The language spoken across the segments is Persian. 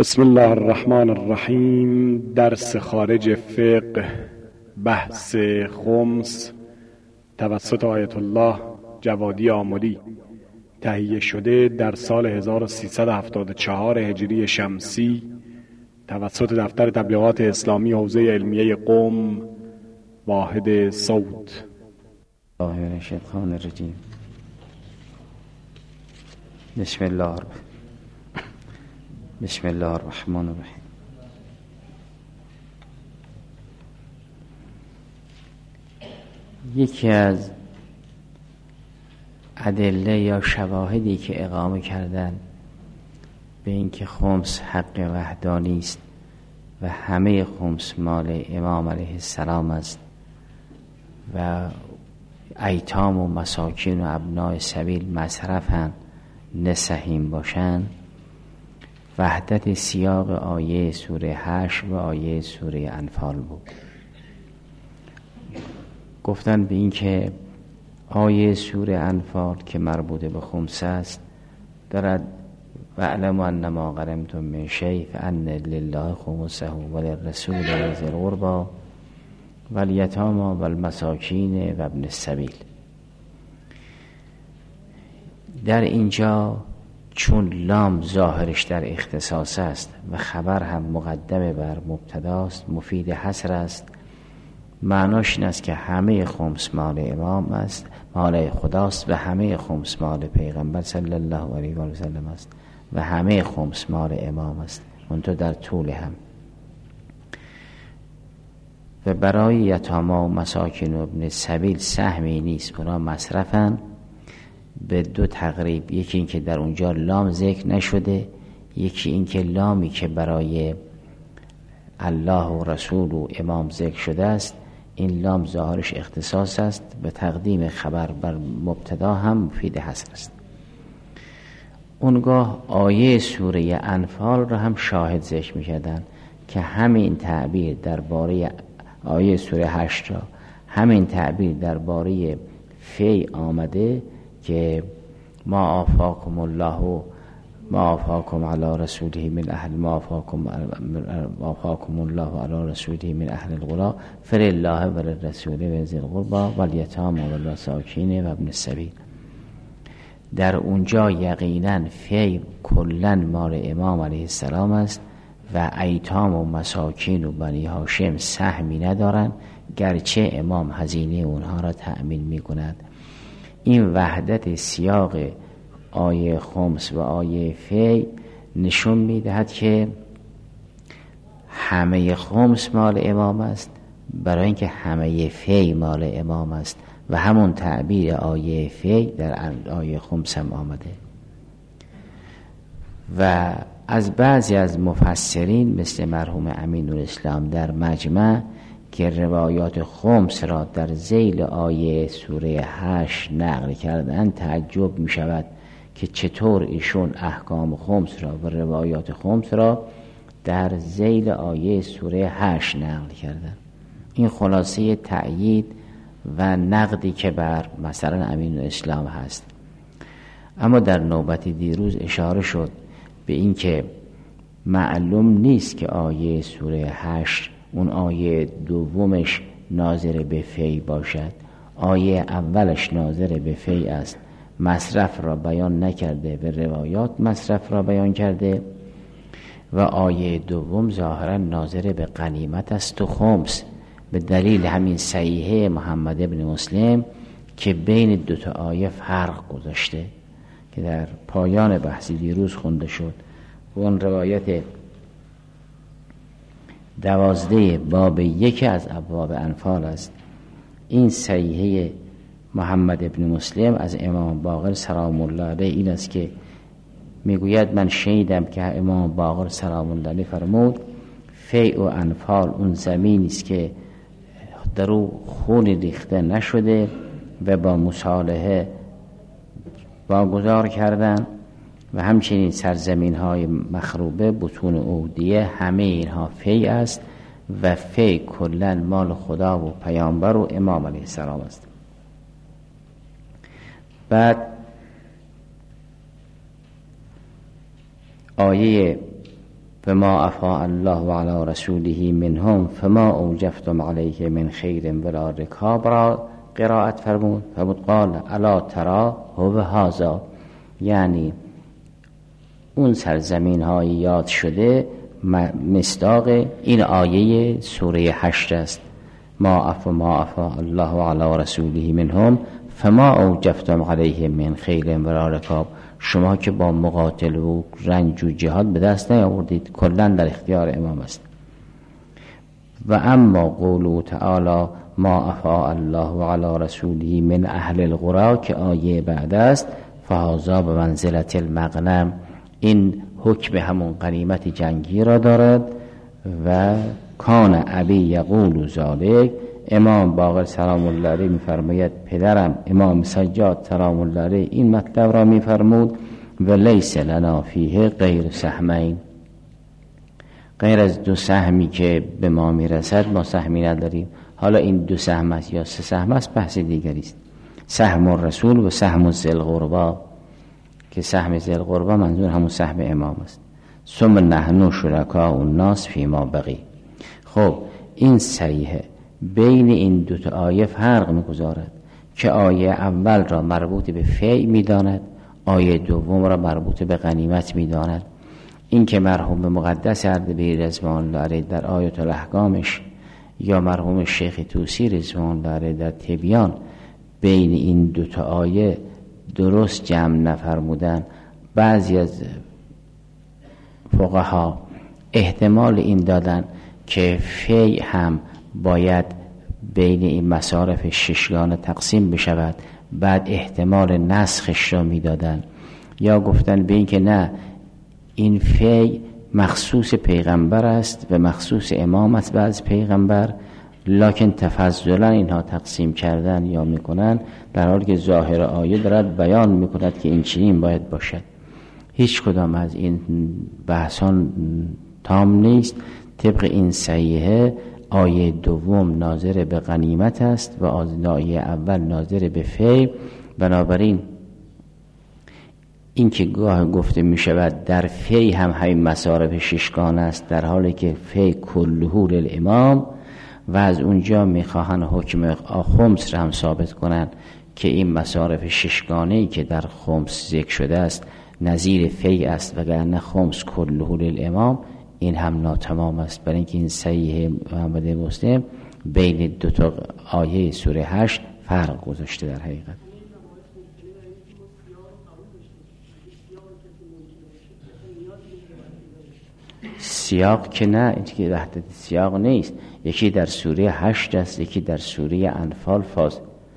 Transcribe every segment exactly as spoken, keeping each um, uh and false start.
بسم الله الرحمن الرحیم. درس خارج فقه، بحث خمس، توسط آیت الله جوادی آملی، تهیه شده در سال هزار و سیصد و هفتاد و چهار هجری شمسی توسط دفتر تبلیغات اسلامی حوزه علمیه قم، واحد صوت. الله من الشیطان الرجیم. بسم الله بسم الله الرحمن الرحیم. یکی از ادله یا شواهدی که اقامه کردن به اینکه خمس حق وحدانی است و همه خمس مال امام علیه السلام است و ایتام و مساکین و ابناء سبیل مصرفن نه سهیم باشن، وحدت سیاق آیه سوره هشت و آیه سوره انفال بود. گفتن به این که آیه سوره انفال که مربوط به خمس است دارد واعلموا انما غنمتم من شیء فان لله خمسه وللرسول وذی القربى والیتامی والمساکین و ابن السبیل. در اینجا چون لام ظاهرش در اختصاص است و خبر هم مقدمه بر مبتداست، مفید حصر است. معناش این است که همه خمس مال امام است، مال خداست، و همه خمس مال پیغمبر صلی الله علیه و سلم است و همه خمس مال امام است، اونطور در طول هم. و برای یتاما و مساکین و ابن سبیل سهمی نیست، اونا مصرفن به دو تقریب. یکی این که در اونجا لام ذکر نشده، یکی این که لامی که برای الله و رسول و امام ذکر شده است، این لام ظاهرش اختصاص است و تقدیم خبر بر مبتدا هم مفید حصر است. اونگاه آیه سوره انفال را هم شاهد ذکر می‌کردند که همین تعبیر درباره آیه سوره هشت را، همین تعبیر درباره فی آمده که ما آفاکم الله ما آفاکم علی رسوله من اهل ما آفاکم ما آفاکم الله علی رسوله من اهل القرى فلله وللرسول وذی القربى والیتامی والمساکین و ابن السبیل. در اونجا یقینا فی کلا مال امام علیه السلام است و ایتام و مساکین و بنی هاشم سهمی ندارند، گرچه امام هزینه اونها را تأمین می‌کند. این وحدت سیاق آیه خمس و آیه فی نشون می‌دهد که همه خمس مال امام است، برای اینکه همه فی مال امام است و همون تعبیر آیه فی در آیه خمس هم آمده. و از بعضی از مفسرین مثل مرحوم امین‌الاسلام در مجمع که روایات خمس را در ذیل آیه سوره هشت نقل کردن، تعجب می شود که چطور ایشون احکام خمس را و روایات خمس را در ذیل آیه سوره هشت نقل کردن. این خلاصه تأیید و نقدی که بر مثلا امین‌الاسلام هست. اما در نوبت دیروز اشاره شد به این که معلوم نیست که آیه سوره هشت اون آیه دومش ناظر به فی باشد. آیه اولش ناظر به فی است، مصرف را بیان نکرده، به روایات مصرف را بیان کرده، و آیه دوم ظاهرا ناظر به غنیمت است و خمس، به دلیل همین صحیحه محمد ابن مسلم که بین دوتا آیه فرق گذاشته که در پایان بحثی دیروز خونده شد. و اون روایت دوازده باب یکی از ابواب انفال است. این صحیحه محمد ابن مسلم از امام باقر سلام الله علیه این است که میگوید من شنیدم که امام باقر سلام الله علیه فرمود فی و انفال اون زمینی است که در او خون ریخته نشده و با مصالحه واگذار کردن، و همچنین سرزمین های مخروبه، بطون اودیه، همه اینها فی است و فی کلن مال خدا و پیامبر و امام علیه السلام است. بعد آیه فما افاء الله علی رسوله منهم فما اوجفتم علیه من خیر ولا رکاب را قرائت فرمود. فرمود قال الا ترى هو هذا، یعنی اون سرزمین های یاد شده مصداق این آیه سوره هشت است. ما افا ما افا الله علی رسوله منهم فما اوجفتم علیه من خیل ولا رکاب، شما که با مقاتل و رنج و جهاد به دست نیاوردید، کلا در اختیار امام است. و اما قوله تعالی ما افا الله علی رسوله من اهل القرى که آیه بعد است، فهذا به منزلت المغنم، این حکم همون غنیمت جنگی را دارد. و کان ابی یقول ذالک، امام باقر سلام الله علیه میفرماید پدرم امام سجاد سلام الله علیه این مطلب را میفرمود و لیس لنا فیه غیر سهمین، غیر از دو سهمی که به ما میرسد ما سهمی نداریم. حالا این دو سهم است یا سه سهم است بحث دیگری است. سهم الرسول و سهم ذی القربی، که سهم ذی القربی منظور همون سهم امام است. ثم نحن شرکاء الناس فیما بقی. خب این صریحه بین این دو تا آیه فرق میگذارد که آیه اول را مربوط به فیع میداند، آیه دوم را مربوط به غنیمت میداند. این که مرحوم مقدس اردبیلی رضوان الله علیه در آیات الاحکامش یا مرحوم شیخ طوسی رضوان الله علیه در تبیان بین این دو تا آیه درست جمع نفرمودن، بعضی از فقها احتمال این دادن که فیع هم باید بین این مصارف ششگانه تقسیم بشود، بعد احتمال نسخش را میدادن، یا گفتن به این که نه این فیع مخصوص پیغمبر است و مخصوص امام است بعد پیغمبر، لکن تفضلا اینها تقسیم کردن یا میکنن، در حالی که ظاهر آیه دارد بیان میکند که این چنین باید باشد. هیچ کدام از این بحثان تام نیست. طبق این صحیحه آیه دوم ناظر به غنیمت است و آیه اول ناظر به فیع. بنابراین این که گاه گفته می شود در فیع هم همین مصارف ششگانه است، در حالی که فیع کله للامام، و از اونجا می خواهند حکم خمس را هم ثابت کنند که این مصارف ششگانه‌ای که در خمس ذکر شده است نظیر فیع است، وگرنه خمس کله للامام، این هم ناتمام است. برای اینکه این صحیح محمد مسلم بین دو تا آیه سوره هشت فرق گذاشته در حقیقت. سیاق که نه، این که وحدت سیاق نیست، یکی در سوره هشت است یکی در سوره انفال. فاصله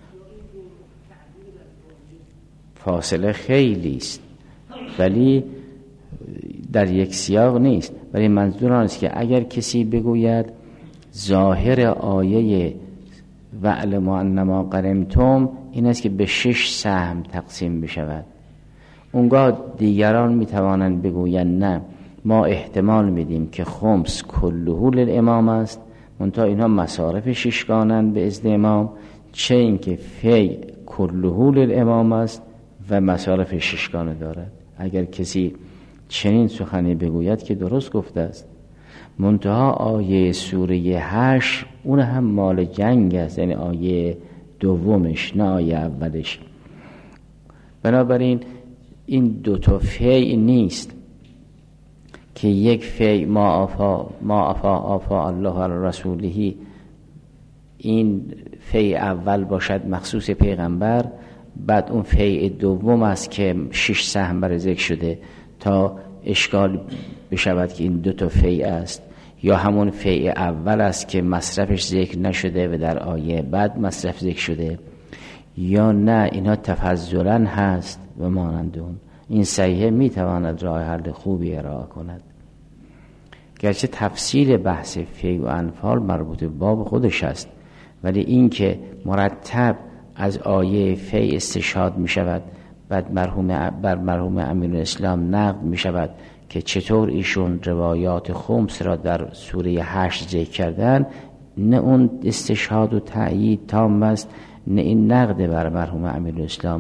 فاصله خیلی است ولی در یک سیاق نیست. ولی منظور آن است که اگر کسی بگوید ظاهر آیه وَاعْلَمُوا أَنَّمَا غَنِمْتُمْ این است که به شش سهم تقسیم بشود، اونگاه دیگران میتوانند بگویند نه ما احتمال میدیم که خمس کله للامام است، منتها اینها مصارف ششگانند به اذن امام، چه اینکه فیع کله للامام است و مصارف ششگانه دارد. اگر کسی چنین سخنی بگوید که درست گفته است. منتها آیه سوره هشت اون هم مال جنگ است، یعنی آیه دومش نه آیه اولش. بنابراین این دو تا فیع نیست که یک فیع ما آفا ما آفا آفا الله علی رسوله، این فیع اول باشد مخصوص پیغمبر، بعد اون فیع دوم است که شش سهم بر ذکر شده تا اشکال بشود که این دو تا فیع است، یا همون فیع اول است که مصرفش ذکر نشده و در آیه بعد مصرف ذکر شده، یا نه اینها تفضلا هست و مانند اون. این صحیحه میتواند راه حل خوبی ارائه کند. گرچه تفصیل بحث فیع و انفال مربوط به باب خودش است، ولی این که مرتب از آیه فیع استشهاد می شود، بعد مرحوم بر مرحوم امیرالاسلام نقد می شود که چطور ایشون روایات خمس را در سوره هشت ذکر کردن، نه اون استشهاد و تأیید تام است، نه این نقد بر مرحوم امیرالاسلام.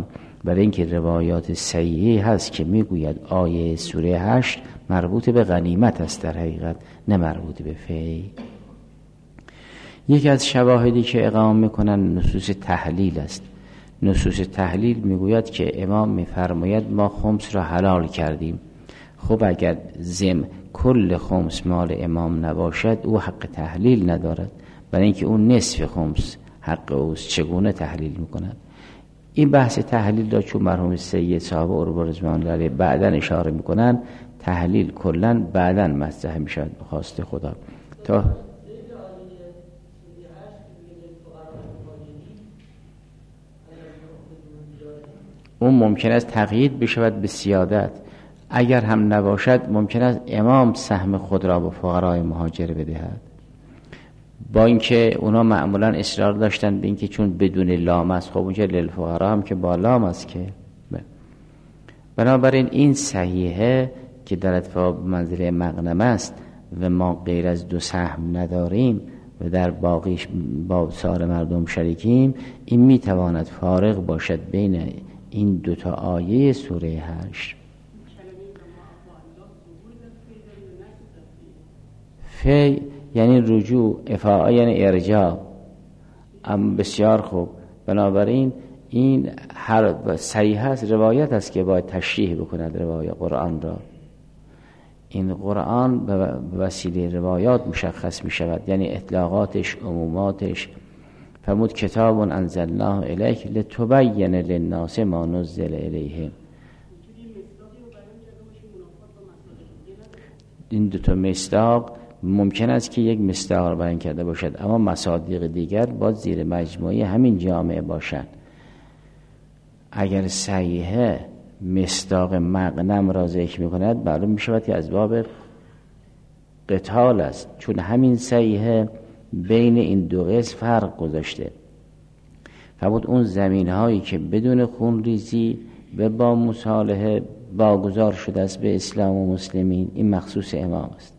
برای اینکه روایات صحیحه هست که میگوید آیه سوره هشت مربوط به غنیمت است، در حقیقت نه مربوط به فی. یکی از شواهدی که اقامه میکنن نصوص تحلیل است. نصوص تحلیل میگوید که امام میفرماید ما خمس را حلال کردیم. خب اگر زم کل خمس مال امام نباشد او حق تحلیل ندارد، برای اینکه اون نصف خمس حق اوست. چگونه تحلیل میکنند؟ این بحث تحلیل را چون مرحوم سید صاحب عروبا رضوان الله علیه بعداً اشاره میکنن، تحلیل کلاً بعداً مطرح میشود به خواست خدا. تا اون ممکن است تقیید بشود به سیادت، اگر هم نباشد ممکن است امام سهم خود را به فقرای مهاجر بدهد، با اینکه اونا معمولا اصرار داشتن به اینکه چون بدون لام است، خب اونجا للفقرا هم که با لام است که. بنابراین این صحیحه که در اتفاق منزله مغنم است و ما غیر از دو سهم نداریم و در باقیش با سایر مردم شریکیم، این میتواند فارق باشد بین این دوتا آیه سوره هشت. فی یعنی رجوع، افاعه یعنی ارجاع. اما بسیار خوب، بنابراین این هر صحیح است، روایت است که باید تشریح بکند روایت قرآن را. این قرآن به وسیله روایات مشخص می شود، یعنی اطلاقاتش، عموماتش. فرمود کتاب انزلناه الیک لتبین للناس ما نزل الیهم. این دو تا مصداق ممکن است که یک مصداق را بیان کرده باشد، اما مصادیق دیگر باید زیر مجموعه همین جامعه باشند. اگر صحیحه مصداق مغنم را ذکر می کند، معلوم می شود که از باب قتال است، چون همین صحیحه بین این دو قسم فرق گذاشته. فرمود اون زمین هایی که بدون خون ریزی و با مصالحه واگذار شده است به اسلام و مسلمین، این مخصوص امام است.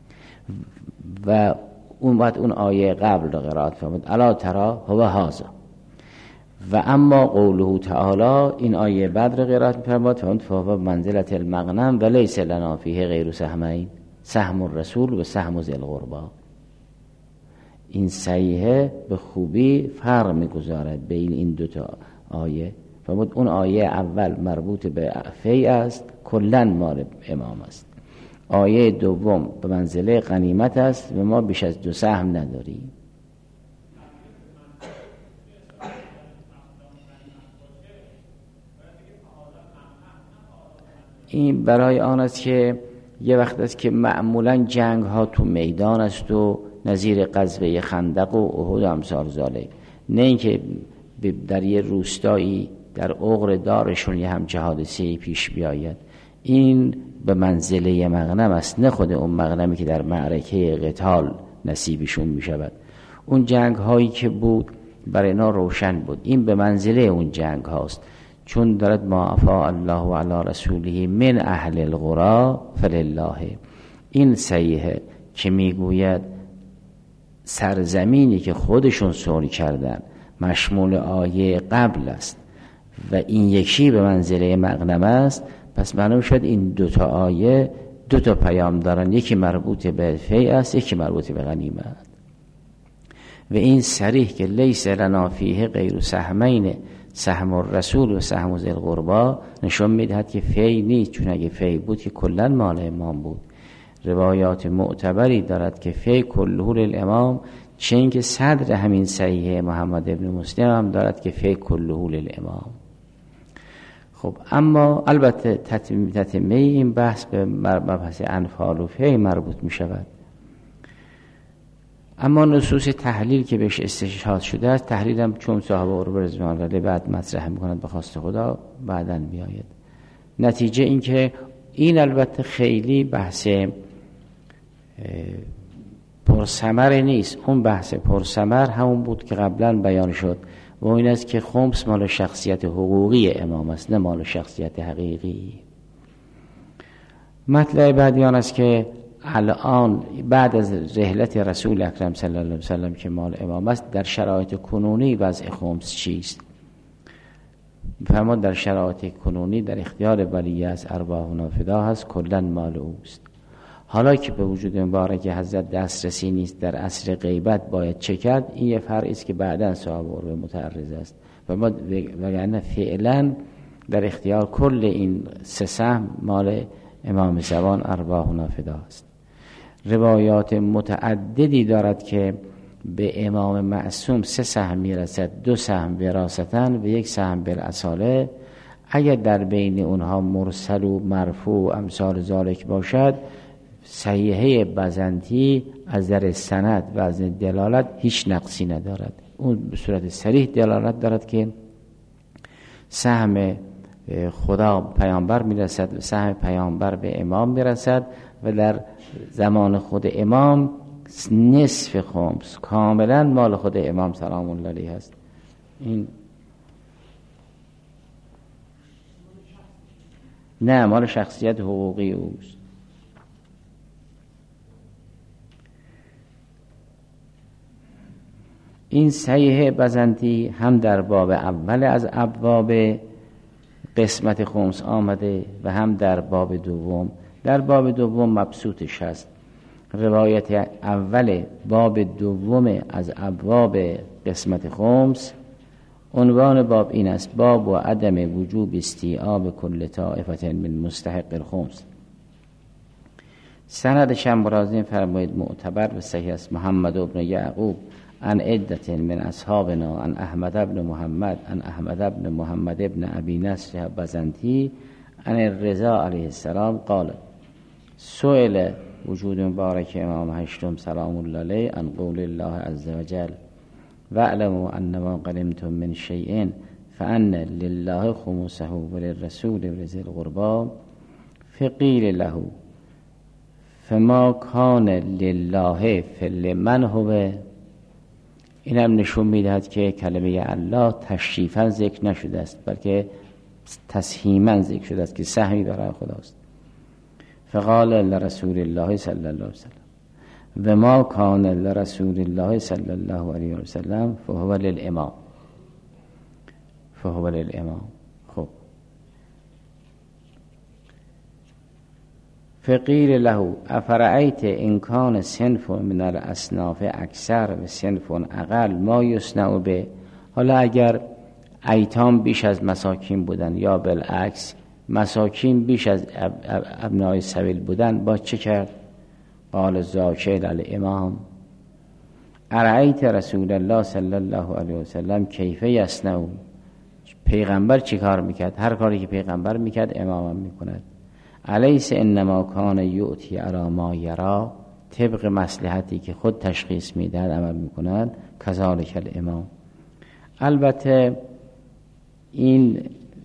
و اون بعد اون آیه قبل را قرائت فرمود الا ترا هو هذا. و اما قوله تعالی، این آیه بعد را قرائت فرمود فرمود فهو منزلة المغنم و لیس لنا فیه غیر سهمین، سهم الرسول و سهم ذی القربی. این صحیحه به خوبی فرق میگذارد بین این دوتا آیه. فرمود اون آیه اول مربوط به فی است، کلن مال امام است. آیه دوم به منزله غنیمت است و ما بیش از دو سهم نداریم. این برای آن است که یه وقت است که معمولا جنگ ها تو میدان است و نظیر غزوه خندق و احد و امثال ذالک، نه اینکه در یه روستایی در عقر دارشون یه همچه حادثه‌ای پیش بیاید. این به منزله مغنم است، نه خود اون مغنمی که در معرکه قتال نصیبشون می شود. اون جنگ هایی که بود برای اینا روشن بود، این به منزله اون جنگ هاست، چون دارد ما افاء الله علی رسوله من اهل القرى فلله. این صحیحه که میگوید سرزمینی که خودشون صلح کردن مشمول آیه قبل است و این یکی به منزله مغنم است، پس معلوم شد این دوتا آیه دوتا پیام دارن، یکی مربوط به فی است، یکی مربوط به غنیمت. و این صریح که لیس لنا فیه غیر سهمین، سهم الرسول و سهم ذی القربی، نشون میدهد که فی نیست، چون اگه فی بود که کلا مال امام بود. روایات معتبری دارد که فی کله للامام، چون که صدر همین صحیح محمد ابن مسلم هم دارد که فی کله للامام. خب اما البته تتمه این بحث به مبحث انفال و فی مربوط می شود. اما نصوص تحلیل که بهش استشهاد شده است، تحلیل هم چون صاحب عروبا رضوان الله علیه بعد مطرح می‌کند به خواست خدا بعداً میآید. نتیجه این که این البته خیلی بحث پرثمر نیست. اون بحث پرثمر همون بود که قبلا بیان شد و این است که خمس مال شخصیت حقوقی امام است، نه مال شخصیت حقیقی. مطلب بعدی آن است که الان بعد از رحلت رسول اکرم صلی الله علیه و سلم که مال امام است، در شرایط کنونی وضع خمس چیست؟ فرمود در شرایط کنونی در اختیار ولی است، ارواحنا فدا هست، کلا مال اوست. حالا که به وجود مبارک حضرت دسترسی نیست، در عصر غیبت باید چه کرد؟ این یه فرعی است که بعداً صاحب عروه متعرض است. و ما وگرنه فعلا در اختیار کل این سه سهم مال امام زمان ارواحنا فدا است. روایات متعددی دارد که به امام معصوم سه سهم میرسد، دو سهم وراثتاً و یک سهم بالاصاله. اگر در بین اونها مرسل و مرفوع و امثال ذالک باشد، صحیحه بزنطی از در سند و از دلالت هیچ نقصی ندارد. اون به صورت صریح دلالت دارد که سهم خدا پیامبر میرسد و سهم پیامبر به امام میرسد و در زمان خود امام نصف خمس کاملا مال خود امام سلام الله علیه است. این نه مال شخصیت حقوقی اوست. این صحیح بزنطی هم در باب اول از ابواب قسمت خمس آمده و هم در باب دوم. در باب دوم مبسوطش هست. روایت اول باب دوم از ابواب قسمت خمس، عنوان باب این است: باب و عدم وجوب استیعاب کل طائفة من مستحق الخمس. سند شمرازی فرمایید معتبر و صحیح است. محمد ابن یعقوب عن عدة من اصحابنا عن احمد ابن محمد عن احمد ابن محمد ابن ابی نصر بزنطی عن الرضا علیه السلام قال: سئل وجود مبارک امام هشتم سلام الله علیه عن قول الله عز وجل: واعلموا انما غنمتم من شیء فان لله خمسه وللرسول ولذی القربى فقیل له فما کان لله فلمن هو. این هم نشون میدهد که کلمه الله تشریفاً ذکر نشده است، بلکه تسهیماً ذکر شده است که سهمی برای خداست. فقال لرسول الله صلی الله علیه وسلم و ما کان لرسول الله صلی الله علیه وسلم فهو للامام فهو للامام. خب فقیل له افرأیت ان کان صنف من الاصناف اکثر و صنف اقل ما یصنع به. حالا اگر ایتام بیش از مساکین بودن یا بالعکس مساکین بیش از ابنای سبیل بودن، با چه کرد؟ قال ذاکر الامام. ارأیت رسول الله صلی الله علیه وسلم کیف یصنع. پیغمبر چی کار میکرد؟ هر کاری که پیغمبر میکرد امام هم میکند. الیس انما کان یؤتی علی ما یرا، طبق مصلحتی که خود تشخیص میدهد عمل میکند. کذالک الامام. البته این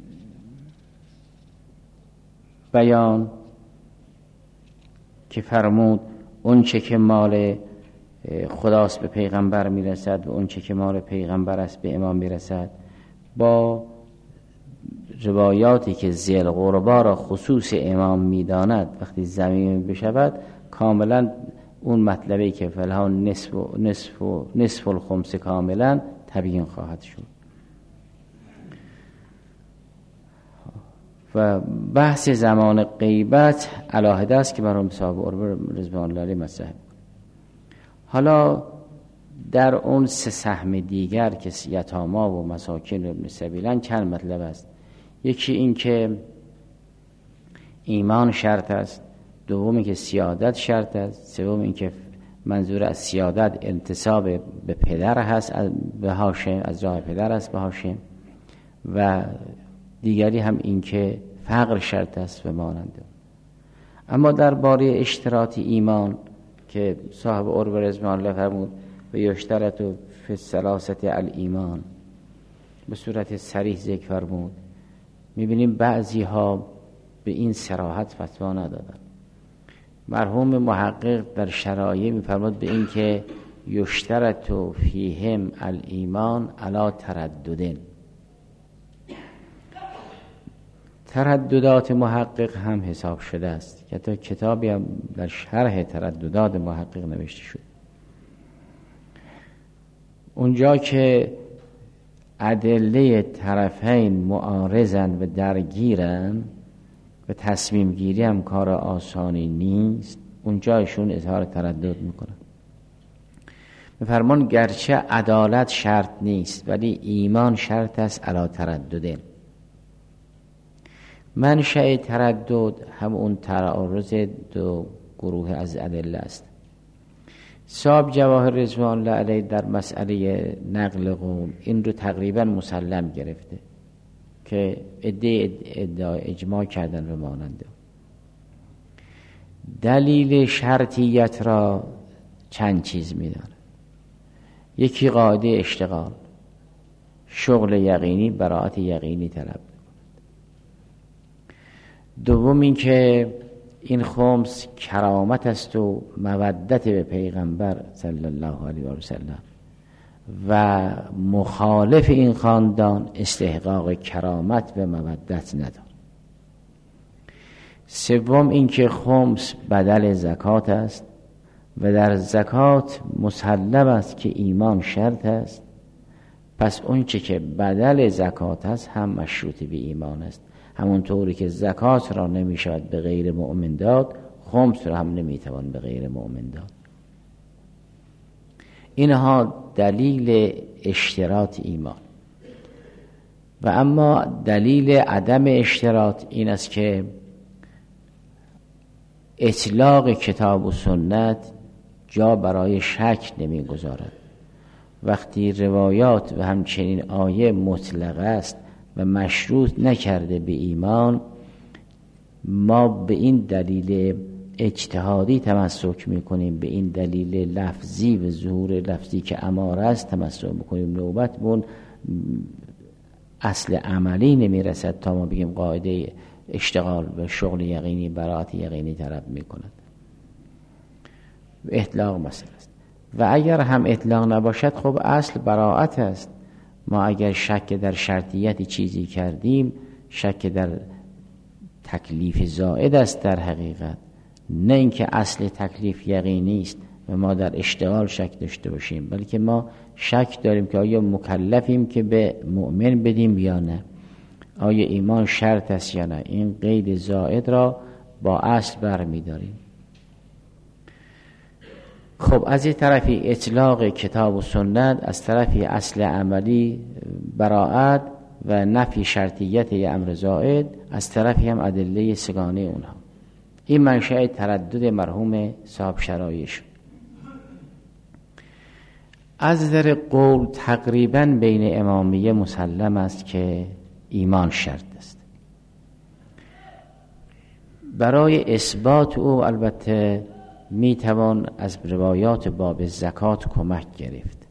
بیان که فرمود اون چه که مال خداست به پیغمبر میرسد و اون چه که مال پیغمبر است به امام میرسد، با روایاتی که ذیل قربا را خصوص امام میداند وقتی زمین بشود، کاملا اون مطلبی که فلها نصف و نصف و نصف الخمس کاملا تبیین خواهد شد. و بحث زمان غیبت علاهده است که مرحوم صاحب عروه رضوان الله علیه مطرح. حالا در اون سه سهم دیگر که یتاما و مساکین و ابن سبیلن چند مطلب است. یکی این که ایمان شرط است، دومی که سیادت شرط است، سوم این که منظور از سیادت انتساب به پدر هست به هاشم، از راه پدر است به هاشم، و دیگری هم این که فقر شرط است و ماننده. اما درباره اشتراط ایمان که صاحب عروه رضوان الله فرمود و یشترط فی الثلاثه الایمان، به صورت صریح ذکر فرمود، میبینیم بعضی ها به این صراحت فتوا ندادن. مرحوم محقق در شرایع میفرماد به این که یشترط فیهم الایمان علی ترددن. ترددات محقق هم حساب شده است که تا کتابی هم در شرح ترددات محقق نوشته شد. اونجا که ادله طرفین معارضن و درگیرن و تصمیم گیری هم کار آسانی نیست، اونجا ایشون اظهار تردد میکنن. میفرمان گرچه عدالت شرط نیست ولی ایمان شرط است علی تردده. منشأ تردد هم اون تعارض دو گروه از ادله است. صاحب جواهر رضوان الله علیه در مسئله نقل قول این رو تقریبا مسلم گرفته که عده ادعای اجماع کردن و ماننده. دلیل شرطیت را چند چیز میدانه. یکی قاعده اشتغال، شغل یقینی براءت یقینی طلب می‌کند. دوم این که این خمس کرامت است و مودت به پیغمبر صلی الله علیه و سلم و مخالف این خاندان استحقاق کرامت و مودت ندارد. سوم این که خمس بدل زکات است و در زکات مسلم است که ایمان شرط است، پس اون چه که بدل زکات است هم مشروط به ایمان است. همونطوری که زکات را نمی شود به غیر مؤمن داد، خمس را هم نمی توان به غیر مؤمن داد. اینها دلیل اشتراط ایمان. و اما دلیل عدم اشتراط این است که اطلاق کتاب و سنت جا برای شک نمی گذارد. وقتی روایات و همچنین آیه مطلق است و مشروط نکرده به ایمان، ما به این دلیل اجتهادی تمسک میکنیم، به این دلیل لفظی و ظهور لفظی که اماره است تمسک میکنیم. نوبت بون اصل عملی نمیرسد تا ما بگیم قاعده اشتغال و شغل یقینی براءت یقینی طلب میکند. اطلاق مثل است. و اگر هم اطلاق نباشد خب اصل براءت است. ما اگر شک در شرطیت چیزی کردیم، شک در تکلیف زائد است در حقیقت، نه اینکه اصل تکلیف یقینی است و ما در اشتغال شک داشته باشیم، بلکه ما شک داریم که آیا مکلفیم که به مؤمن بدیم یا نه، آیا ایمان شرط است یا نه. این قید زائد را با اصل برمی داریم. خب از این طرفی اطلاق کتاب و سنت، از طرفی اصل عملی براءت و نفی شرطیت یا امر زائد، از طرفی هم ادله سگانه اونها. این منشأ تردد مرحوم صاحب شرایش. از نظر قول تقریبا بین امامیه مسلم است که ایمان شرط است. برای اثبات او البته می توان از روایات باب زکات کمک گرفت.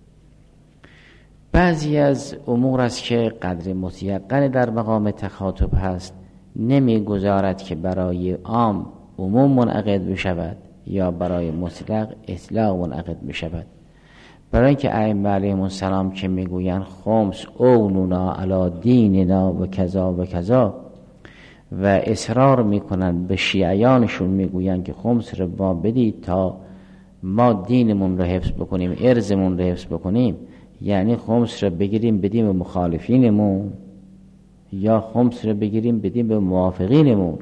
بعضی از امور است که قدر متیقن در مقام تخاطب هست، نمی گذارد که برای عام عموم منعقد بشود یا برای مطلق اطلاق منعقد بشود. برای اینکه ائمه علیهم السلام که میگویند خمس اونونا علی دیننا و کذا و کذا و اصرار میکنن به شیعیانشون میگویند که خمس رو با بدید تا ما دینمون رو حفظ بکنیم، ارزمون رو حفظ بکنیم، یعنی خمس رو بگیریم بدیم به مخالفینمون یا خمس رو بگیریم بدیم به موافقینمون.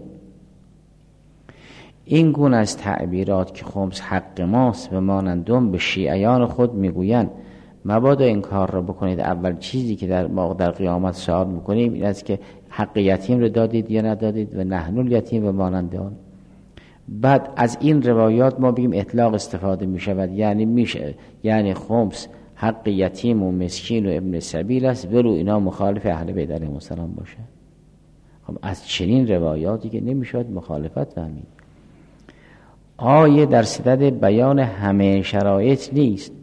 این گونه از تعبیرات که خمس حق ماست و مانندم به شیعیان خود میگویند مبادا این کار رو بکنید. اول چیزی که در ما در قیامت سوال میکنیم این است که حق یتیم رو دادید یا ندادید و نحن الیتیم و مانند آن. بعد از این روایات ما بگیم اطلاق استفاده میشود، یعنی میشه یعنی خمس حق یتیم و مسکین و ابن سبیل است، ولو اینا مخالف اهل بیت علیهم السلام باشه. خب از چنین روایاتی که نمیشود مخالفت فهمید. آیه در صدد بیان همه شرایط نیست.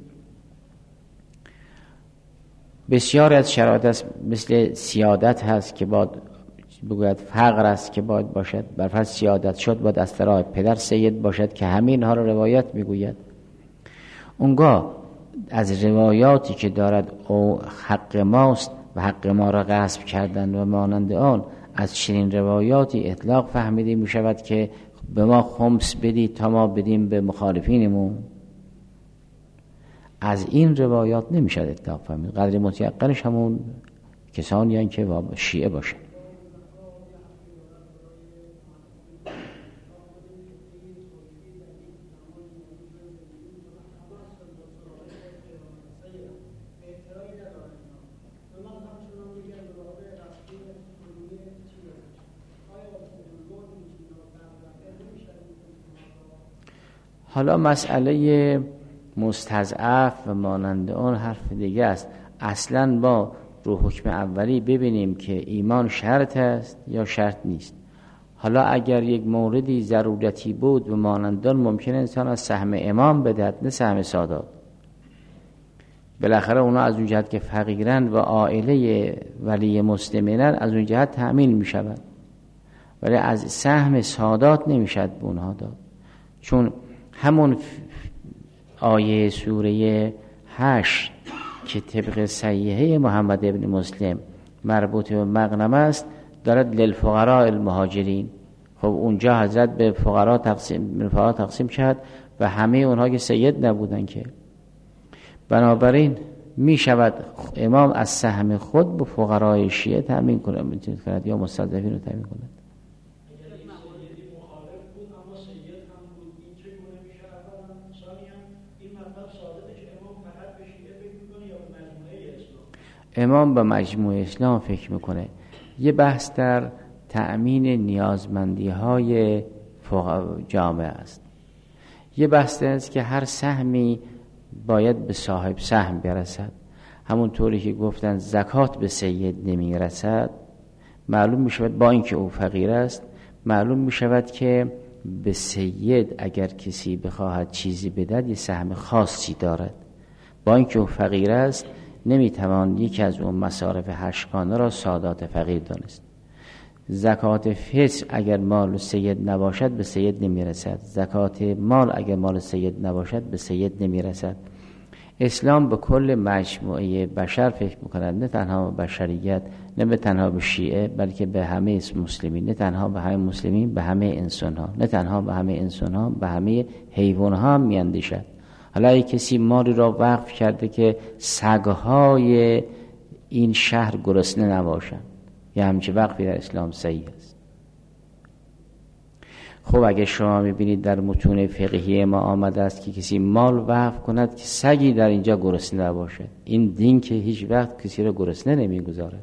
بسیار از شرایط است، مثل سیادت هست که باید بگوید، فقر است که باید باشد، برفرض سیادت شد باید از طرف پدر سید باشد که همین ها رو روایت میگوید. اونگاه از روایاتی که دارد او حق ماست و حق ما را غصب کردن و مانند آن، از چنین روایاتی اطلاق فهمیده می شود که به ما خمس بدید تا ما بدیم به مخالفینمون. از این روایات نمیشد اتفاق فهمید. قدر متیقنش همون کسانی هستند که شیعه باشه. حالا مسئله مستضعف و مانند آن حرف دیگه است. اصلا با رو حکم اولی ببینیم که ایمان شرط است یا شرط نیست. حالا اگر یک موردی ضرورتی بود و مانند آن ممکنه انسان از سهم امام بدهد نه سهم سادات. بالاخره اونا از اون جهت که فقیرن و عائله ولی مسلمینن از اون جهت تأمین می شود، ولی از سهم سادات نمیشد به اونها داد. چون همون آیه سوره هشت که طبق صحیحه محمد ابن مسلم مربوط به مغنم است دارد للفقراء المهاجرین. خب اونجا حضرت به فقرا تقسیم به فقرا تقسیم شد و همه اونها که سید نبودن که، بنابراین می شود امام از سهم خود به فقرای شیعه تأمین کند یا مستضعفین رو تأمین کند. امام به مجموعه اسلام فکر میکنه. یه بحث در تأمین نیازمندی های جامعه است. یه بحث است که هر سهمی باید به صاحب سهم برسد. همونطوری که گفتن زکات به سید نمیرسد، معلوم میشود با اینکه او فقیر است، معلوم میشود که به سید اگر کسی بخواهد چیزی بدهد یه سهم خاصی دارد. با اینکه او فقیر است نمیتوان یکی از اون مصارف هشتگانه را سادات فقیر دانست. زکات فطر اگر مال سید نباشد به سید نمیرسد. زکات مال اگر مال سید نباشد به سید نمیرسد. اسلام به کل مجموعه بشر فکر میکند، نه تنها به بشریت، نه به تنها به شیعه، بلکه به همه مسلمین، نه تنها به همه مسلمین، به همه انسان ها، نه تنها به همه انسان ها، به همه حیوان ها میاندیشد. حالا اگه کسی مالی را وقف کرده که سگهای این شهر گرسنه نباشند، یا همچه وقفی در اسلام صحیح است. خب اگه شما میبینید در متون فقهی ما آمده است که کسی مال وقف کند که سگی در اینجا گرسنه نباشد، این دین که هیچ وقت کسی را گرسنه نمیگذارد.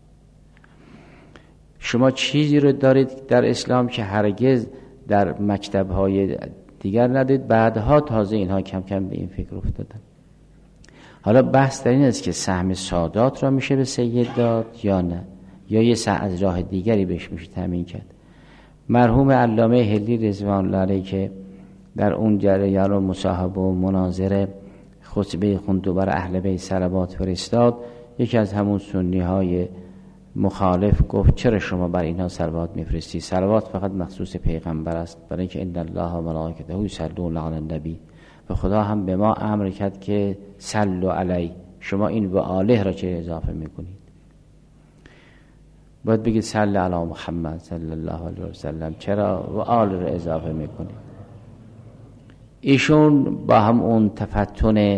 شما چیزی رو دارید در اسلام که هرگز در مکتب‌های دیگر ندید، بعدها تازه اینها کم کم به این فکر افتادن. حالا بحث در این است که سهم سادات را میشه به سید داد یا نه، یا یه سهم از راه دیگری بهش میشه تامین کرد. مرحوم علامه حلی رضوان الله علیه که در اون جریان و مصاحبه و مناظره خطبه خوند و بر اهل بیت صلوات فرستاد، یکی از همون سنی های مخالف گفت چرا شما بر اینها صلوات میفرستی؟ صلوات فقط مخصوص پیغمبر است، برای اینکه ان الله و ملائکته یصلون علی النبی، و خدا هم به ما امر کرد که صلوا علی. شما این و آله را چه اضافه میکنید؟ باید بگید صلی علی محمد صلی الله علیه و سلم، چرا و آل را اضافه میکنید؟ ایشون با هم اون تفتن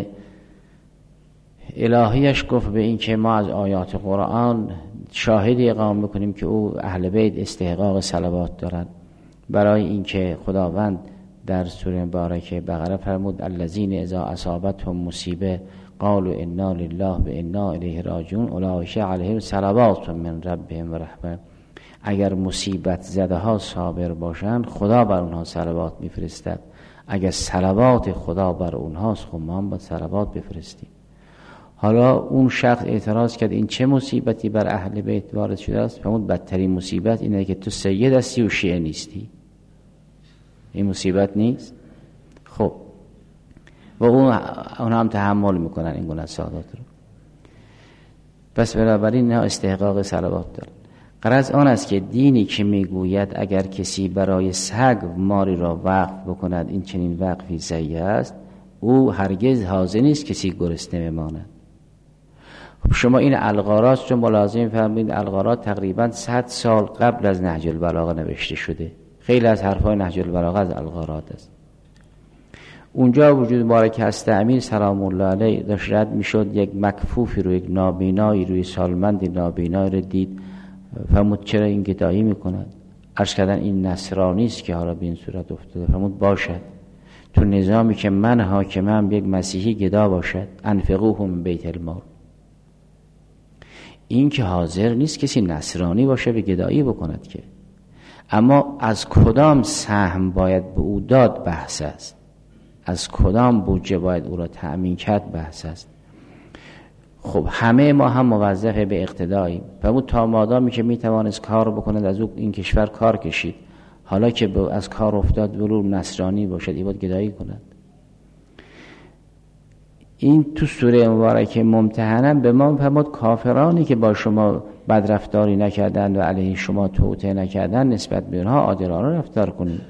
الهیش گفت به این که ما از آیات قرآن شاهدی اقامه میکنیم که او اهل بیت استحقاق صلوات دارند، برای اینکه خداوند در سوره مبارکه بقره فرمود الذین اذا اصابتهم مصیبه قالوا انا لله و انا الیه راجعون اولئک علیهم صلوات من ربهم و رحمه. اگر مصیبت زده ها صابر باشند خدا بر اونها صلوات میفرستد. اگر صلوات خدا بر اونهاست خب ما هم باید صلوات بفرستیم. حالا اون شخص اعتراض کرد این چه مصیبتی بر اهل بیت وارد شده است؟ فرمود بدترین مصیبت اینه که تو سید هستی و شیعه نیستی. این مصیبت نیست؟ خب و اون اون هم تحمل میکنن این گونه سادات رو. پس بنابراین نه استحقاق صلوات دارن. غرض آن است که دینی که میگوید اگر کسی برای سگ ماری را وقف بکند این چنین وقفی صحیح است، او هرگز حاضر نیست کسی گرسنه بماند. خب شما این الغارات چون ملازم فهمید، الغارات تقریبا صد سال قبل از نهج البلاغه نوشته شده. خیلی از حرفای نهج البلاغه از الغارات است. اونجا وجود مبارک هست امین سلام الله علیه داشت رد میشد، یک مکفوفی رو، یک نابینایی روی سالمند نابینایی رو دید، فرمود چرا این گدایی میکند؟ عرض کردن این نصرانی است که حالا به این صورت افتاده. فرمود باشد، تو نظامی که من حاکمم یک مسیحی گدا باشد، انفقوه من بیت المال. این که حاضر نیست کسی نصرانی باشه به گدایی بکند که، اما از کدام سهم باید به او داد بحث است، از کدام بودجه باید او را تأمین کرد بحث است. خب همه ما هم موظف به اقتداییم. فرمود تا مادامی که میتوانست کار بکند از او این کشور کار کشید، حالا که از کار افتاد ولو نصرانی باشد ای باید گدایی کند. این تو سوره مبارکه ممتحنه به ما فرمود کافرانی که با شما بدرفتاری نکردند و علیه شما توطئه نکردند نسبت به اونها عادلانه رفتار کنید.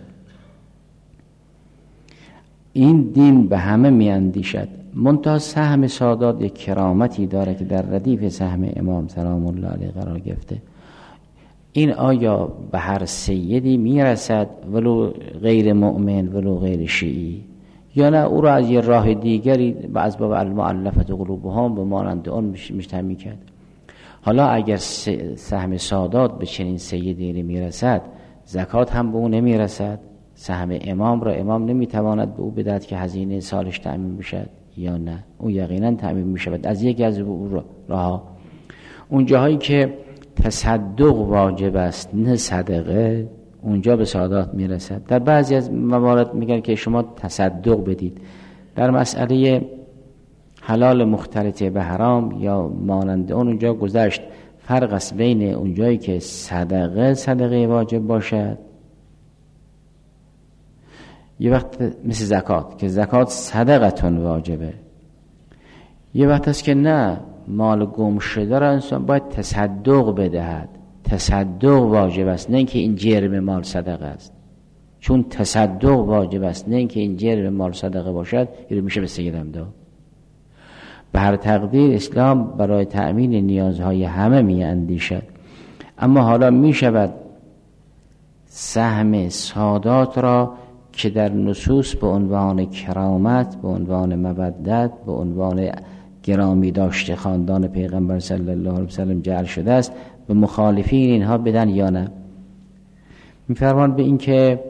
این دین به همه میاندیشد، منتها سهم سادات یک کرامتی داره که در ردیف سهم امام سلام الله علیه قرار گرفته. این آیا به هر سیدی میرسد ولو غیر مؤمن ولو غیر شیعی، یا نه او را از یه راه دیگری به اسباب المؤلفه قلوبهم به مانند اون میشه میکرد؟ حالا اگر سهم سادات به چنین سیدی میرسد، زکات هم به او نمیرسد؟ سهم امام را امام نمیتواند به او بدهد که هزینه سالش تأمین بشد یا نه؟ او یقینا تأمین میشود از یکی از او راه. اون جاهایی که تصدق واجب است نه صدقه، اونجا به سادات میرسد. در بعضی از موارد میگن که شما تصدق بدید. در مسئله حلال مختلطه به حرام یا مانند اون اونجا گذشت فرق است بین اونجایی که صدقه صدقه واجب باشد، یه وقت مثل زکات که زکات صدقتون واجبه، یه وقت است که نه مال گم شده را انسان باید تصدق بدهد، تصدق واجب است، نه اینکه این جرم مال صدقه است. چون تصدق واجب است نه اینکه این جرم مال صدقه باشد، این میشه به سیدم داد. به هر تقدیر اسلام برای تأمین نیازهای همه می اندیشد، اما حالا می شود سهم سادات را که در نصوص به عنوان کرامت، به عنوان مودت، به عنوان گرامی داشته خاندان پیغمبر صلی الله علیه وسلم جعل شده است، به مخالفین اینها بدن یا نه؟ می‌فرمان به این که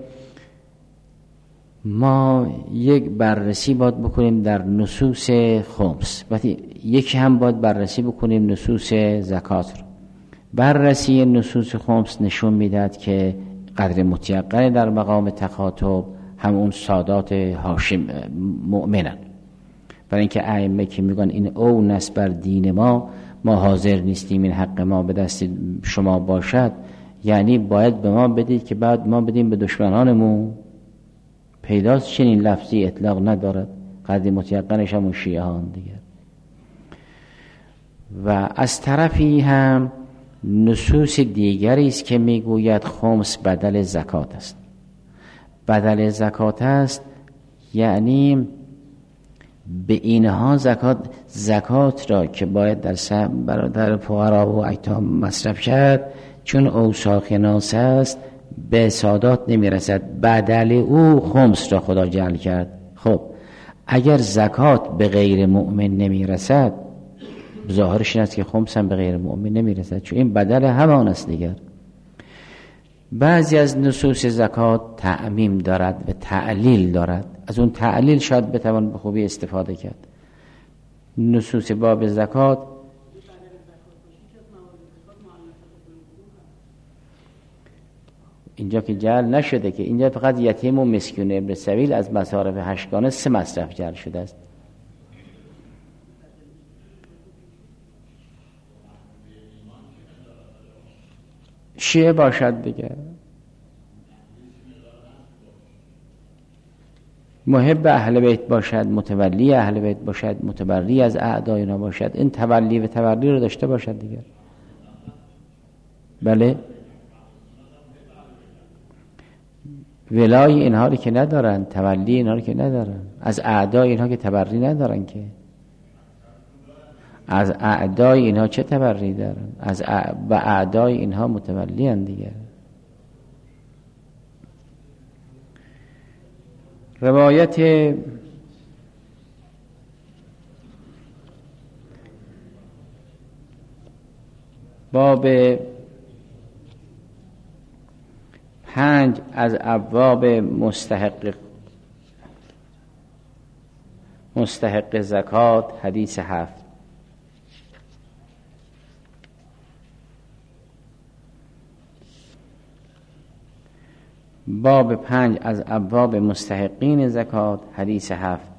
ما یک بررسی باید بکنیم در نصوص خمس، وقتی یکی هم باید بررسی بکنیم نصوص زکات رو. بررسی نصوص خمس نشون میداد که قدر متیقن در مقام تخاطب همون سادات هاشم مؤمنن، برای اینکه ائمه که میگن این او نس بر دین ما، ما حاضر نیستیم این حق ما به دست شما باشد، یعنی باید به ما بدید که بعد ما بدیم به دشمنانمون. پیداست چنین لفظی اطلاق ندارد، قدر متیقنش همون شیعه ها دیگر. و از طرفی هم نصوص دیگری است که میگوید خمس بدل زکات است. بدل زکات است یعنی به اینها زکات زکات را که باید در سهم برادر فقرا و ایتام مصرف کرد، چون اوساق ناس است به سادات نمیرسد، بدل او خمس را خدا جعل کرد. خب اگر زکات به غیر مؤمن نمیرسد، ظاهرش این است که خمس هم به غیر مؤمن نمیرسد، چون این بدل همان است دیگر. بعضی از نصوص زکات تعمیم دارد و تعلیل دارد، از اون تعلیل شاید بتوان به خوبی استفاده کرد. نصوص باب زکات اینجا که جعل نشده، که اینجا فقط یتیم و مسکین ابن سبیل از مصارف هشتگانه سه مصرف جعل شده است. شیعه باشد دیگه، محب اهل بیت باشد، متولی اهل بیت باشد، متبری از اعدای اینا باشد، این تولی و تبری رو داشته باشد دیگه. بله ولای اینها رو که ندارن، تولی اینها رو که ندارن، از اعدای اینها که تبری ندارن، که از اعدای اینها چه تبری دارن؟ از اعدای اینها متولی ان دیگه. روایت باب پنج از ابواب مستحق مستحق زکات، حدیث هفت. باب پنج از ابواب مستحقین زکات، حدیث هفت.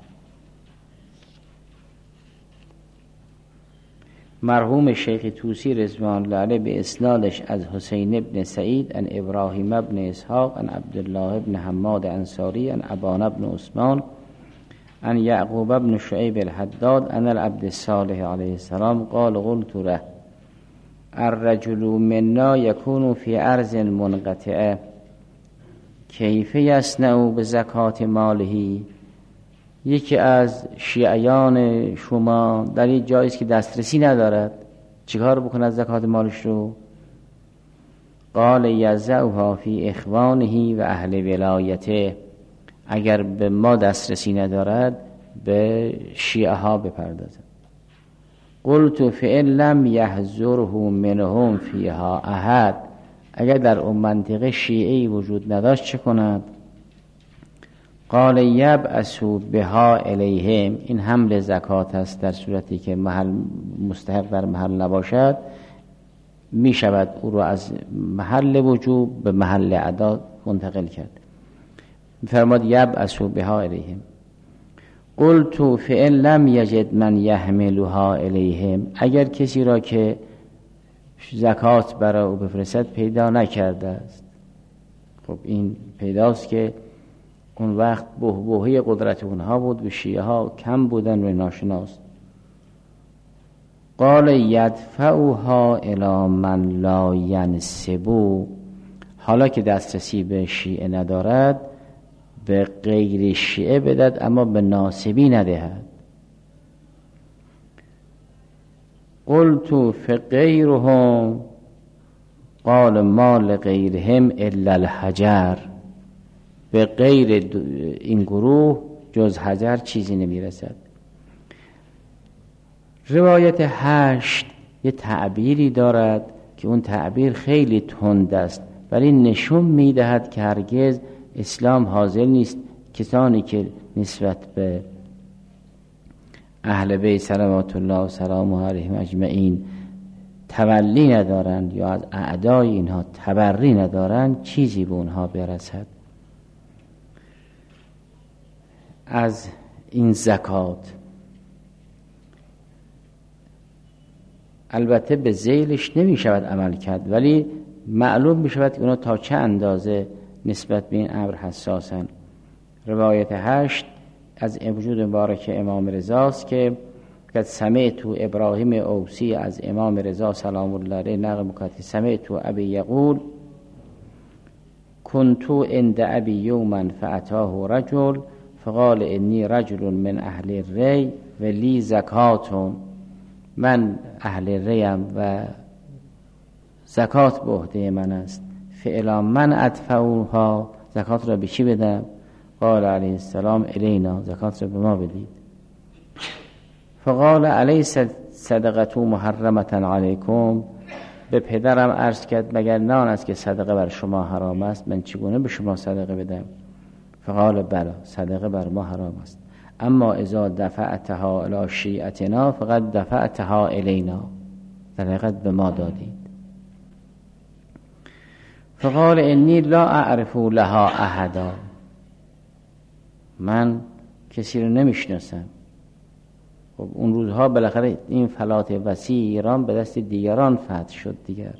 مرحوم شیخ طوسی رضوان الله علیه به اسنادش از حسین ابن سعید ان ابراهیم ابن اسحاق ان عبدالله ابن حماد انصاری ان ابان ابن عثمان ان یعقوب ابن شعیب الحداد ان العبد الصالح علیه السلام قال قلت له الرجل منا یکون فی ارض منقطعه کیف یصنع بزکات ماله. یکی از شیعیان شما در یک جایی است که دسترسی ندارد، چیکار بکنه از زکات مالش رو؟ قال یزعها فی اخوانه و اهل ولایته. اگر به ما دسترسی ندارد به شیعه ها بپردازد. قلت فئن لم یحضره منهم فیها احد. اگر در اون منطقه شیعی وجود نداشت چه کند؟ قال یبعثوا بها الیهم. این حمل زکات است در صورتی که محل مستحق در محل نباشد، می شود او رو از محل وجوب به محل ادا منتقل کرد. فرماد یبعثوا بها الیهم. قلت فئن لم یجد من یحملها الیهم. اگر کسی را که زکات برای او بفرستد پیدا نکرده است، خب این پیداست که اون وقت بحبوحی قدرت اونها بود و شیعه ها کم بودن و ناشناس. قال یدفعها الی من لا ینسبو. حالا که دسترسی به شیعه ندارد به غیر شیعه بدهد اما به ناسبی ندهد. قلت فغیرهم. قال ما لغیرهم الا الحجر. به غیر این گروه جز حجر چیزی نمیرسد. روایت هشت یه تعبیری دارد که اون تعبیر خیلی تند است، ولی نشون میدهد که هرگز اسلام حاضر نیست کسانی که نسبت به اهل بیت صلوات الله و سلامه علیهم اجمعین تولی ندارند یا از اعدای اینها تبری ندارند چیزی به اونها برسد. از این زکات البته به ذیلش نمی شود عمل کرد، ولی معلوم می شود که اونا تا چه اندازه نسبت به این امر حساسن. روایت هشت از وجود مبارک امام رضاست که قد سمعت ابراهیم اوسی از امام رضا سلام الله علیه نقل می‌کند سمعت ابی یقول كنت عند ابي يوما فاتاه رجل فقال انی رجل من اهل الری و لی زکات. من اهل ریم و زکات به عهده من است. فعلا من ادفعوها. زکات را به چی بدم؟ قال علیه السلام الینا. زکات را به ما بدید. فقال الیس صدقه محرمه علیکم. به پدرم عرض کرد مگر نه آن است که صدقه بر شما حرام است، من چگونه به شما صدقه بدم؟ فقال بلا، صدقه بر ما حرام است، اما اذا دفعتها الی شیعتنا فقد دفعتها الینا. در حقیقت به ما دادید. فقال انی لا اعرف لها احدا. من کسی رو نمیشناسم. خب اون روزها بالاخره این فلات وسیع ایران به دست دیگران فتح شد دیگر.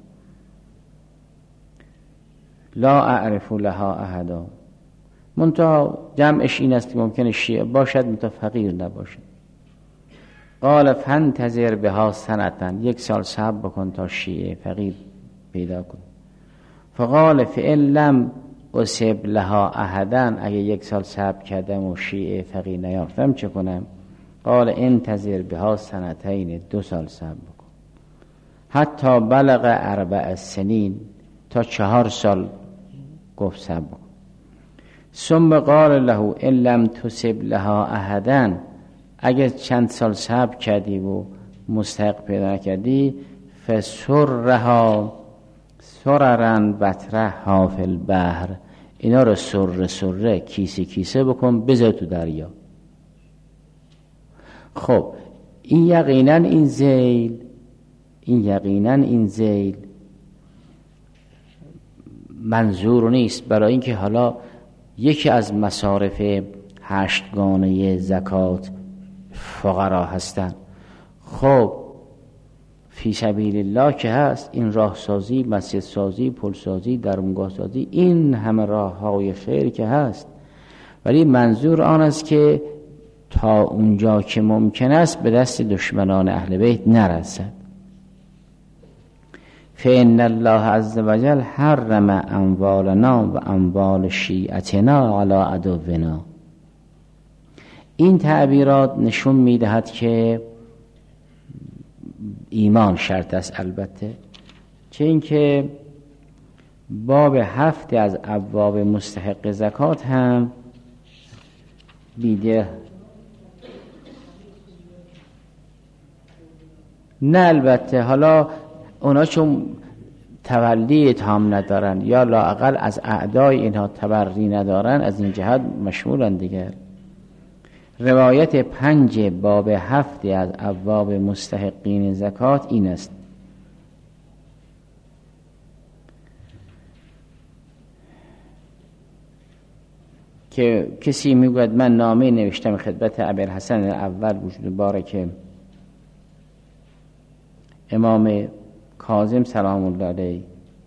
لا اعرف لها احدا. منتها جمعش این است که ممکنه شیعه باشد منتها فقیر نباشد. قال فانتظر بها سنتن. یک سال صبر بکن تا شیعه فقیر پیدا کن. فقال فئن لم اصب لها احدا. اگه یک سال صبر کردم و شیعه فقیر نیافتم چه کنم؟ قال انتظر بها سنتین. دو سال صبر بکن. حتی بلغ اربع سنین. تا چهار سال گفت صبر بکن. ثم قال له ان لم تصب لها احدا، اگر چند سال صبر کردی و مستحق پیدا کردی، فسرها سررن بطرحها فی البحر، اینا رو سره سره کیسه کیسه بکن بذار تو دریا. خب این یقینا این ذیل این یقینا این ذیل منظور نیست، برای اینکه حالا یکی از مصارف هشتگانه زکات فقرا هستن. خب فی سبیل الله که هست، این راه سازی، مسجد سازی، پل سازی، درمونگاه سازی، این همه راه های خیر که هست، ولی منظور آن است که تا اونجا که ممکن است به دست دشمنان اهل بیت نرسد. فإن الله عز وجل حرم اموالنا و اموال شیعتنا علی عدونا. این تعبیرات نشون میدهد که ایمان شرط است. البته چه اینکه باب هفت از ابواب مستحق زکات هم بیده نه، البته حالا اونا چون تولی تام ندارن یا لااقل از اعدای اینها تبری ندارن، از این جهت مشمولن دیگر. روایت پنج باب هفت از ابواب مستحقین زکات این است: که کسی میگوید من نامه نوشتم خدمت ابوالحسن اول وجود بارک امام کاظم سلام الله علیه،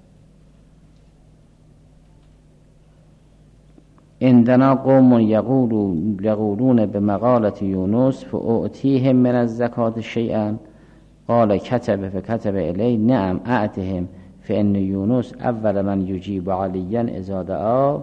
عندنا قوم یقولون یقولون بمقالة یونس فاعطیهم من الزکات شیئا قال کتب فکتب الی نعم اعطهم فان یونس اول من یجیب علیا اذا دعا.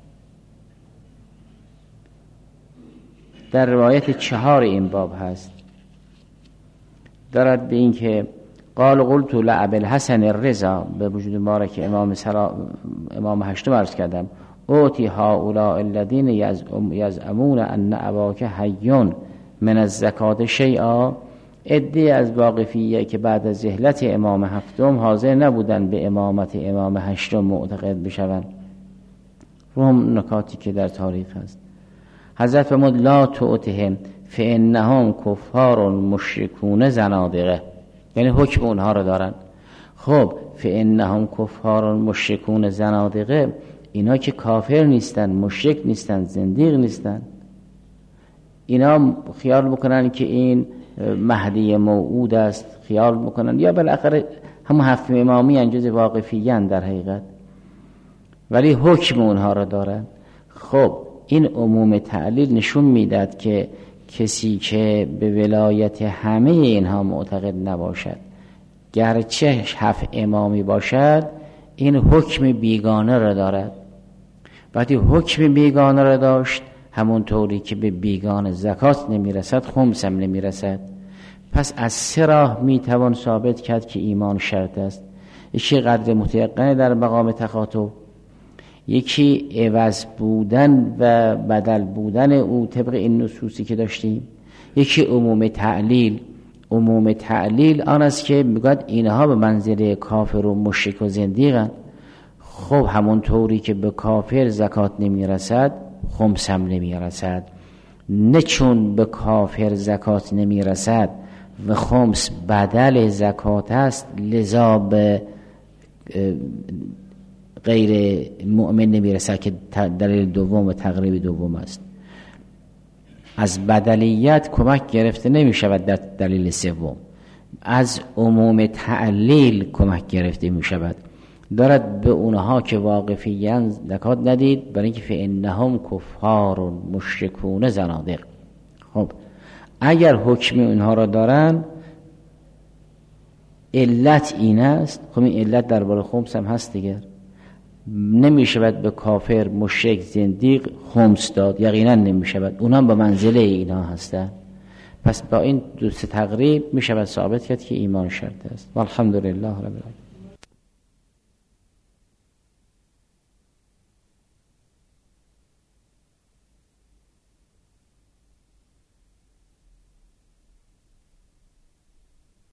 در روایت چهار این باب هست، دارد به این که قال قلت لابوالحسن الرضا، به وجود مبارک امام سلا امام هشتم عرض کردم، اوتی هؤلاء الذین یزعمون ان اباک حی من الزکات شیئا. عده از واقفیه که بعد از ذهلت امام هفتم حاضر نبودن به امامت امام هشتم معتقد بشوند. هم نکاتی که در تاریخ هست. حضرت فرمود لا تؤتهم فانهم کفار مشرکون زنادقه، یعنی حکم اونها رو دارن. خب فانهم کفار مشرکون زنادقه، اینا که کافر نیستن، مشرک نیستن، زندیق نیستن، اینا خیال بکنن که این مهدی موعود است، خیال بکنن یا بالاخره هم هفت امامی انجاز واقفیان در حقیقت، ولی حکم اونها رو دارن. خب این عموم تعلیل نشون میداد که کسی که به ولایت همه اینها معتقد نباشد، گرچه هفت امامی باشد، این حکم بیگانه را دارد. وقتی حکم بیگانه را داشت، همون طوری که به بیگانه زکات نمیرسد، خمس هم نمیرسد. پس از سه راه میتوان ثابت کرد که ایمان شرط است. یکی قدر متیقن در مقام تخاطب، یکی عوض بودن و بدل بودن او طبق این نصوصی که داشتیم، یکی عموم تعلیل. عموم تعلیل آن است که میگوید اینها به منزله کافر و مشرک و زندیقن. خب همون طوری که به کافر زکات نمیرسد، خمس هم نمیرسد. نه چون به کافر زکات نمیرسد و خمس بدل زکات است، لذا به غیر مؤمن نمیرسد که دلیل دوم و تقریب دوم است. از بدلیت کمک گرفته نمی شود در دلیل سوم، از عموم تعلیل کمک گرفته می شود. دارد به اونها که واقفیان زکات ندید، برای اینکه فانهم کفار مشرکون زنادق. خب اگر حکم اونها را دارن، علت این است. خب این علت درباره خمس هم هست دیگر، نمی شود به کافر مشرک زندیق خمس داد، یقینا نمی شود. اونا به منزله اینا هستن. پس با این دو سه تقریب می شود ثابت کرد که ایمان شرط است. والحمدلله رب العالمین.